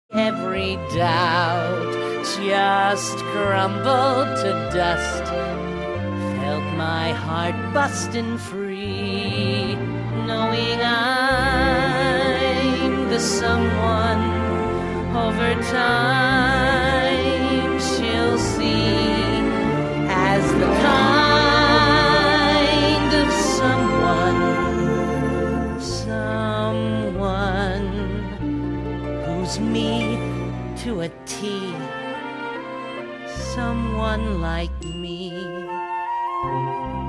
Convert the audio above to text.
Every doubt just crumbled to dust. Felt my heart busting free, knowing I'm the someone over time she'll see as the kind of someone who's me to a T, someone like me.